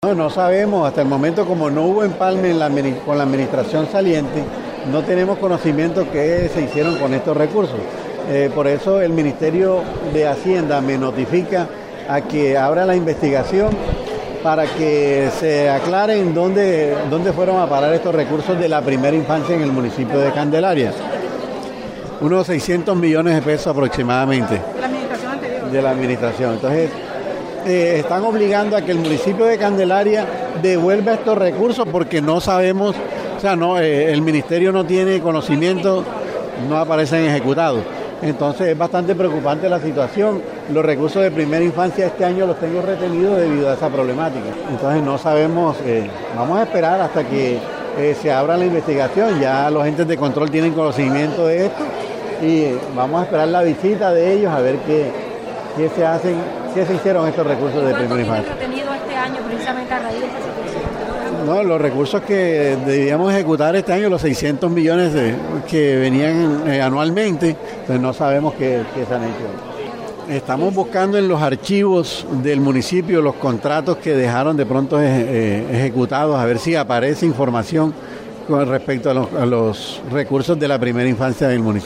No sabemos, hasta el momento como no hubo empalme con la administración saliente, no tenemos conocimiento qué se hicieron con estos recursos. Por eso el Ministerio de Hacienda me notifica a que abra la investigación para que se aclaren dónde fueron a parar estos recursos de la primera infancia en el municipio de Candelaria. Unos 600 millones de pesos aproximadamente. ¿De la administración anterior? De la administración. Entonces, están obligando a que el municipio de Candelaria devuelva estos recursos porque no sabemos, el ministerio no tiene conocimiento, no aparecen ejecutados. Entonces es bastante preocupante la situación. Los recursos de primera infancia este año los tengo retenidos debido a esa problemática. Entonces no sabemos, vamos a esperar hasta que se abra la investigación. Ya los agentes de control tienen conocimiento de esto y vamos a esperar la visita de ellos a ver qué se hacen, qué se hicieron estos recursos de primera infancia. ¿Cuánto tienen retenido este año precisamente a raíz de esta situación? No, los recursos que debíamos ejecutar este año, los 600 millones que venían anualmente, pues no sabemos qué se han hecho. Estamos buscando en los archivos del municipio los contratos que dejaron de pronto ejecutados, a ver si aparece información con respecto a los recursos de la primera infancia del municipio.